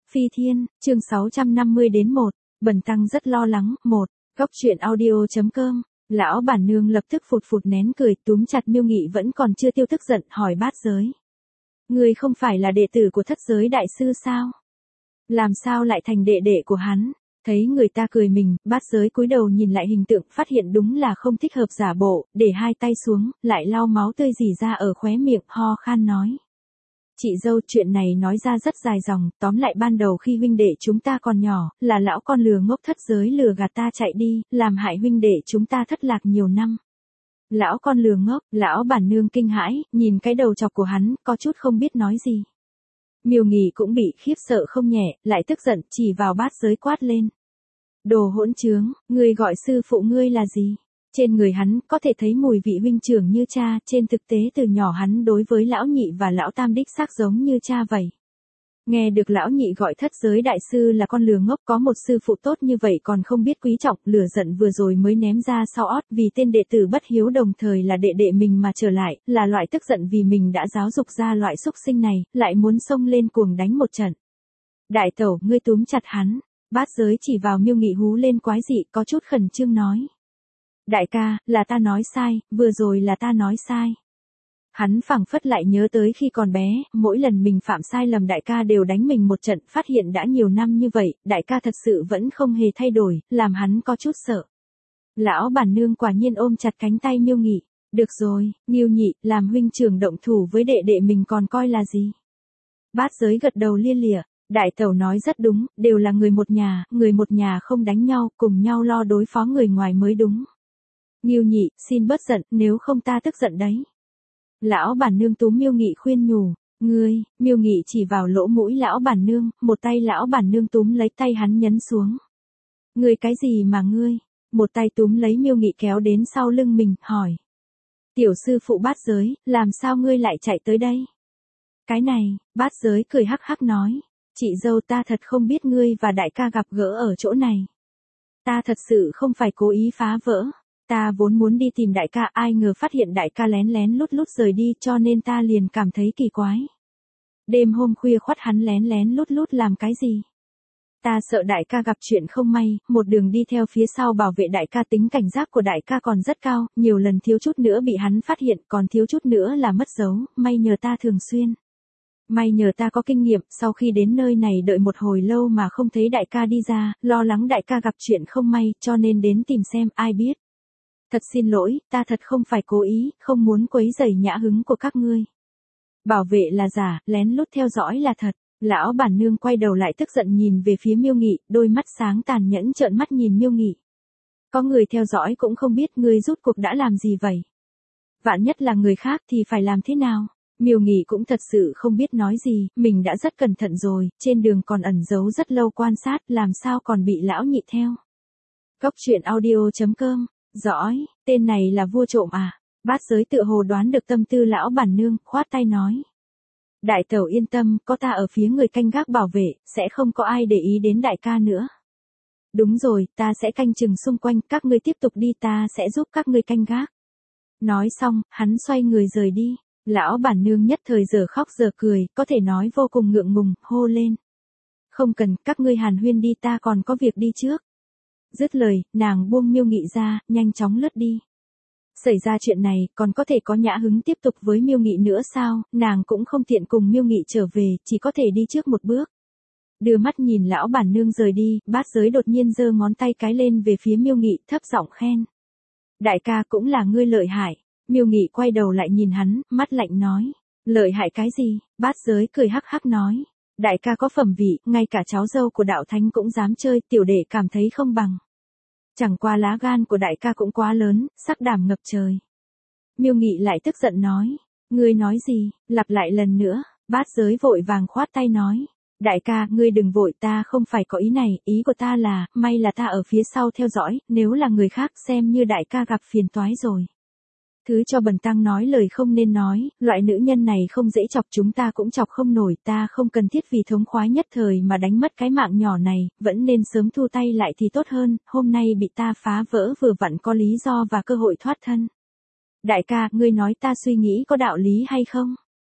Phi Thiên, chương 650 đến 1, Bần tăng rất lo lắng, 1, Góc truyện audio.com, lão bản nương lập tức phụt phụt nén cười, túm chặt Miêu Nghị vẫn còn chưa tiêu tức giận, hỏi Bát Giới. Ngươi không phải là đệ tử của Thất Giới đại sư sao? Làm sao lại thành đệ đệ của hắn? Thấy người ta cười mình, Bát Giới cúi đầu nhìn lại hình tượng, phát hiện đúng là không thích hợp giả bộ, để hai tay xuống, lại lau máu tươi rỉ ra ở khóe miệng, ho khan nói. Chị dâu, chuyện này nói ra rất dài dòng, tóm lại ban đầu khi huynh đệ chúng ta còn nhỏ, là lão con lừa ngốc Thất Giới lừa gạt ta chạy đi, làm hại huynh đệ chúng ta thất lạc nhiều năm. Lão con lừa ngốc, lão bản nương kinh hãi, nhìn cái đầu chọc của hắn, có chút không biết nói gì. Miêu Nghị cũng bị khiếp sợ không nhẹ, lại tức giận, chỉ vào Bát Giới quát lên. Đồ hỗn trướng, ngươi gọi sư phụ ngươi là gì? Trên người hắn có thể thấy mùi vị huynh trưởng như cha, trên thực tế từ nhỏ hắn đối với lão nhị và lão tam đích xác giống như cha vậy. Nghe được lão nhị gọi Thất Giới đại sư là con lừa ngốc, có một sư phụ tốt như vậy còn không biết quý trọng, lửa giận vừa rồi mới ném ra sau ót, vì tên đệ tử bất hiếu đồng thời là đệ đệ mình mà trở lại, là loại tức giận vì mình đã giáo dục ra loại xúc sinh này, lại muốn xông lên cuồng đánh một trận. Đại tẩu, ngươi túm chặt hắn. Bát Giới chỉ vào Miêu Nghị hú lên quái dị, có chút khẩn trương nói. Đại ca, là ta nói sai, vừa rồi là ta nói sai. Hắn phảng phất lại nhớ tới khi còn bé, mỗi lần mình phạm sai lầm đại ca đều đánh mình một trận, phát hiện đã nhiều năm như vậy, đại ca thật sự vẫn không hề thay đổi, làm hắn có chút sợ. Lão bản nương quả nhiên ôm chặt cánh tay Miêu Nghị. Được rồi, Miêu Nhị, làm huynh trưởng động thủ với đệ đệ mình còn coi là gì? Bát Giới gật đầu lia lịa. Đại tẩu nói rất đúng, đều là người một nhà không đánh nhau, cùng nhau lo đối phó người ngoài mới đúng. Miêu Nhị, xin bớt giận, nếu không ta tức giận đấy. Lão bản nương túm Miêu Nghị khuyên nhủ, ngươi, Miêu Nghị chỉ vào lỗ mũi lão bản nương, một tay lão bản nương túm lấy tay hắn nhấn xuống. Ngươi cái gì mà ngươi? Một tay túm lấy Miêu Nghị kéo đến sau lưng mình, hỏi. Tiểu sư phụ Bát Giới, làm sao ngươi lại chạy tới đây? Cái này, Bát Giới cười hắc hắc nói. Chị dâu, ta thật không biết ngươi và đại ca gặp gỡ ở chỗ này. Ta thật sự không phải cố ý phá vỡ. Ta vốn muốn đi tìm đại ca, ai ngờ phát hiện đại ca lén lén lút lút rời đi, cho nên ta liền cảm thấy kỳ quái. Đêm hôm khuya khoắt hắn lén lén lút lút làm cái gì? Ta sợ đại ca gặp chuyện không may, một đường đi theo phía sau bảo vệ đại ca, tính cảnh giác của đại ca còn rất cao, nhiều lần thiếu chút nữa bị hắn phát hiện, còn thiếu chút nữa là mất dấu, may nhờ ta thường xuyên. May nhờ ta có kinh nghiệm, sau khi đến nơi này đợi một hồi lâu mà không thấy đại ca đi ra, lo lắng đại ca gặp chuyện không may, cho nên đến tìm xem, ai biết. Thật xin lỗi, ta thật không phải cố ý, không muốn quấy rầy nhã hứng của các ngươi. Bảo vệ là giả, lén lút theo dõi là thật. Lão bản nương quay đầu lại tức giận nhìn về phía Miêu Nghị, đôi mắt sáng tàn nhẫn trợn mắt nhìn Miêu Nghị. Có người theo dõi cũng không biết ngươi rút cuộc đã làm gì vậy. Vạn nhất là người khác thì phải làm thế nào? Miêu Nghị cũng thật sự không biết nói gì, mình đã rất cẩn thận rồi, trên đường còn ẩn giấu rất lâu quan sát, làm sao còn bị lão nhị theo. Góc truyện audio.com, dõi, tên này là vua trộm à? Bát Giới tựa hồ đoán được tâm tư lão bản nương, khoát tay nói. Đại tẩu yên tâm, có ta ở phía người canh gác bảo vệ, sẽ không có ai để ý đến đại ca nữa. Đúng rồi, ta sẽ canh chừng xung quanh, các ngươi tiếp tục đi, ta sẽ giúp các ngươi canh gác. Nói xong, hắn xoay người rời đi. Lão bản nương nhất thời giờ khóc giờ cười, có thể nói vô cùng ngượng ngùng, hô lên. Không cần, các ngươi hàn huyên đi, ta còn có việc đi trước. Dứt lời, nàng buông Miêu Nghị ra, nhanh chóng lướt đi. Xảy ra chuyện này, còn có thể có nhã hứng tiếp tục với Miêu Nghị nữa sao, nàng cũng không tiện cùng Miêu Nghị trở về, chỉ có thể đi trước một bước. Đưa mắt nhìn lão bản nương rời đi, Bát Giới đột nhiên giơ ngón tay cái lên về phía Miêu Nghị, thấp giọng khen. Đại ca cũng là ngươi lợi hại. Miêu Nghị quay đầu lại nhìn hắn, mắt lạnh nói. Lợi hại cái gì? Bát Giới cười hắc hắc nói. Đại ca có phẩm vị, ngay cả cháu dâu của đạo thánh cũng dám chơi, tiểu đệ cảm thấy không bằng. Chẳng qua lá gan của đại ca cũng quá lớn, sắc đảm ngập trời. Miêu Nghị lại tức giận nói. Ngươi nói gì? Lặp lại lần nữa. Bát Giới vội vàng khoát tay nói. Đại ca, ngươi đừng vội, ta không phải có ý này, ý của ta là, may là ta ở phía sau theo dõi, nếu là người khác xem như đại ca gặp phiền toái rồi. Thứ cho bần tăng nói lời không nên nói, loại nữ nhân này không dễ chọc, chúng ta cũng chọc không nổi, ta không cần thiết vì thống khoái nhất thời mà đánh mất cái mạng nhỏ này, vẫn nên sớm thu tay lại thì tốt hơn, hôm nay bị ta phá vỡ vừa vặn có lý do và cơ hội thoát thân. Đại ca, ngươi nói ta suy nghĩ có đạo lý hay không?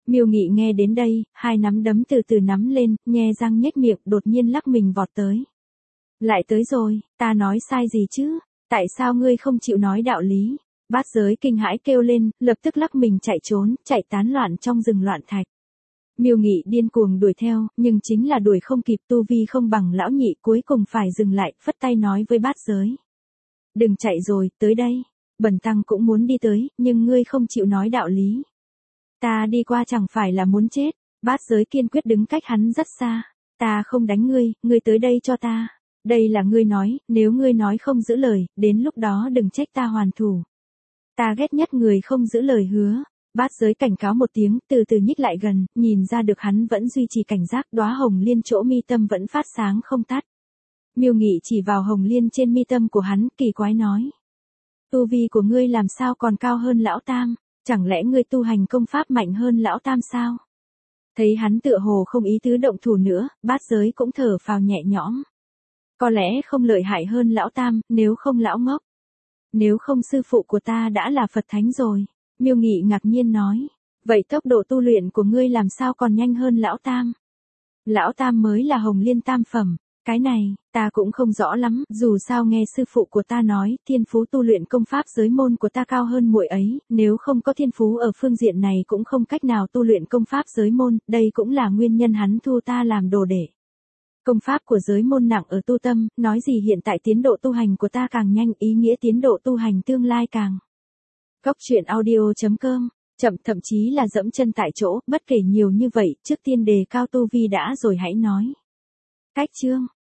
Miêu Nghị nghe đến đây, hai nắm đấm từ từ nắm lên, nhe răng nhếch miệng, đột nhiên lắc mình vọt tới. Lại tới rồi, ta nói sai gì chứ? Tại sao ngươi không chịu nói đạo lý? Bát Giới kinh hãi kêu lên, lập tức lắc mình chạy trốn, chạy tán loạn trong rừng loạn thạch. Miêu Nghị điên cuồng đuổi theo, nhưng chính là đuổi không kịp, tu vi không bằng lão nhị, cuối cùng phải dừng lại, phất tay nói với Bát Giới. Đừng chạy rồi, tới đây. Bần tăng cũng muốn đi tới, nhưng ngươi không chịu nói đạo lý. Ta đi qua chẳng phải là muốn chết. Bát Giới kiên quyết đứng cách hắn rất xa. Ta không đánh ngươi tới đây cho ta. Đây là ngươi nói, nếu ngươi nói không giữ lời, đến lúc đó đừng trách ta hoàn thủ. Ta ghét nhất người không giữ lời hứa. Bát Giới cảnh cáo một tiếng, từ từ nhích lại gần, nhìn ra được hắn vẫn duy trì cảnh giác, đóa hồng liên chỗ mi tâm vẫn phát sáng không tắt. Miêu Nghị chỉ vào hồng liên trên mi tâm của hắn, kỳ quái nói. Tu vi của ngươi làm sao còn cao hơn lão tam, chẳng lẽ ngươi tu hành công pháp mạnh hơn lão tam sao? Thấy hắn tựa hồ không ý tứ động thủ nữa, Bát Giới cũng thở phào nhẹ nhõm. Có lẽ không lợi hại hơn lão tam, nếu không lão ngốc. Nếu không sư phụ của ta đã là Phật Thánh rồi. Miêu Nghị ngạc nhiên nói. Vậy tốc độ tu luyện của ngươi làm sao còn nhanh hơn lão tam? Lão tam mới là hồng liên tam phẩm. Cái này, ta cũng không rõ lắm, dù sao nghe sư phụ của ta nói, thiên phú tu luyện công pháp giới môn của ta cao hơn muội ấy, nếu không có thiên phú ở phương diện này cũng không cách nào tu luyện công pháp giới môn, đây cũng là nguyên nhân hắn thu ta làm đồ đệ. Công pháp của giới môn nặng ở tu tâm, nói gì hiện tại tiến độ tu hành của ta càng nhanh, ý nghĩa tiến độ tu hành tương lai càng. Cốc truyện audio.com, chậm thậm chí là dẫm chân tại chỗ, bất kể nhiều như vậy, trước tiên đề cao tu vi đã rồi hãy nói. Cách chương